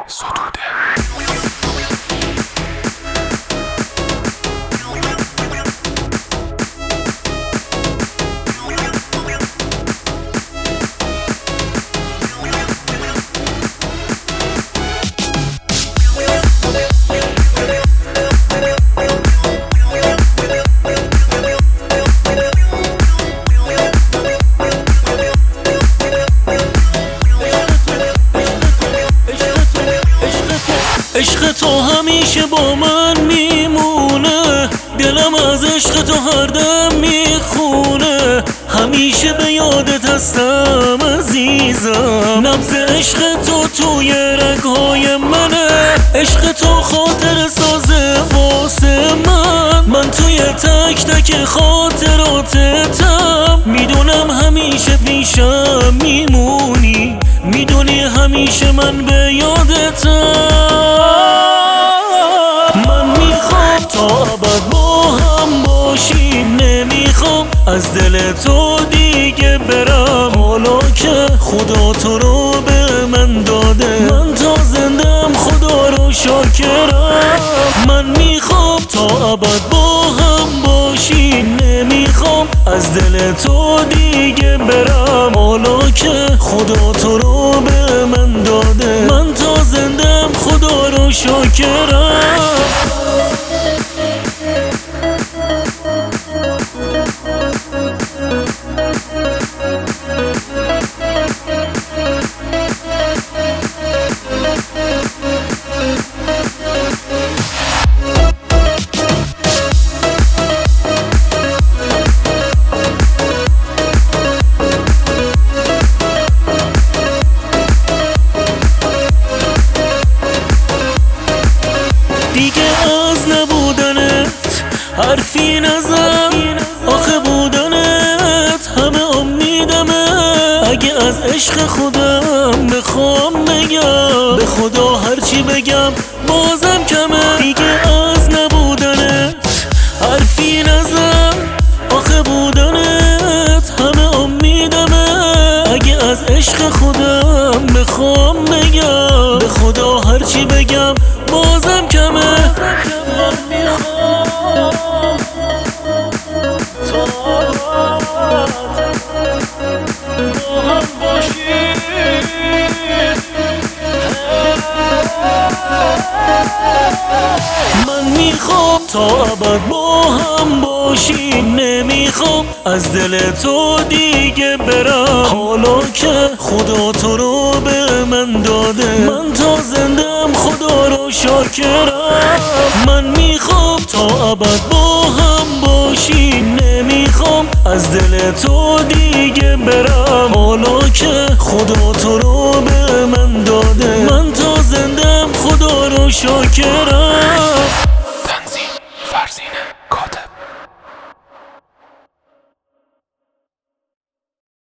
عشق تو همیشه با من میمونه، دلم از عشق تو هر دم میخونه، همیشه به یادت هستم عزیزم، نبض عشق تو توی رگهای منه، عشق تو خاطر سازه واسه من توی تک تک خاطراتتم، میدونم همیشه پیشم میمونی، میدونی همیشه من به یادتم، من میخوام تا ابد با هم باشیم، نمیخوام از دل تو دیگه برم، حالا که خدا تو رو به من داده، من تا زندم خدا رو شاکرم، من میخوام تا ابد با هم باشیم، نمیخوام از دل تو دیگه برم، حالا که خدا تو رو به من داده، من تا زندم خدا رو شاکرم. دیگه از نبودنت حرفی نزن، آخه بودنت همه امیدمه، اگه از عشق خودم بخوام بگم، به خدا هرچی بگم بازم کمه، دیگه از نبودنت حرفی نزن، آخه بودنت همه امیدمه، اگه از عشق خودم بخوام بگم، به خدا هرچی بگم بازم کمه، من میخوام تا با هم باشیم، من میخوام تا ابد با هم باشیم، نمیخوام از دل تو دیگه برم، حالا که خدا تو رو به من داده، من تا زندم خدا رو شاکرم، من میخوام تا ابد با هم باشیم، نمیخوام از دل تو دیگه برم، حالا که خدا تو رو